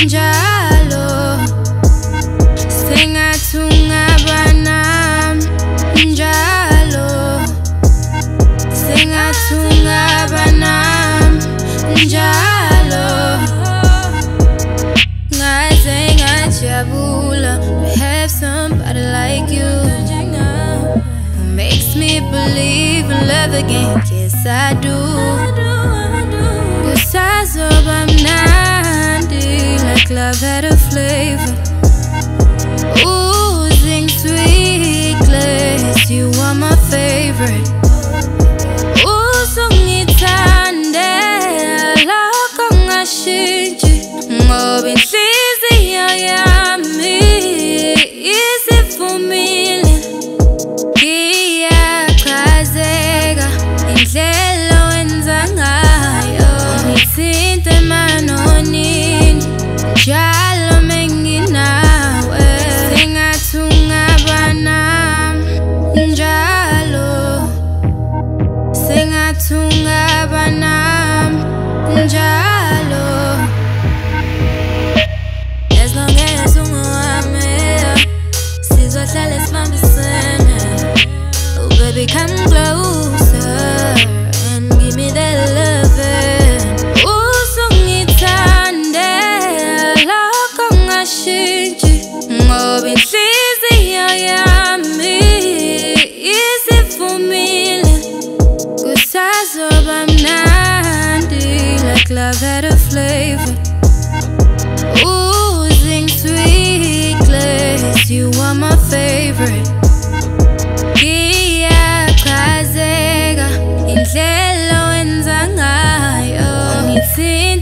njalo sengathi ungaba nami njalo sengathi ungaba nami njalo ngaze ngajabula to have somebody like you who makes me believe in love again. Yes, I do. Kusazoba mnandi like love had a flavor, oozing sweet glaze. You are my favorite. Uzungithande lokho ngashintshi ngoba inhliziyo yami isivumile. Ngiyachazeka indlela wenza ngayo, ngithinte manonini njalo menginawe. Sengathi ungaba nami njalo sengathi ungaba nami njalo. As long as ungowami sizohlala sibambisene. Oh baby, come closer and give me that loving. Uzungithande lokho ngashintshi ngoba inhliziyo yami isivumile. Kusazoba mnandi like love had a flavor, oozing sweet glaze. You are my favorite. Ngiyachazeka indlela wenza ngayo, ngithini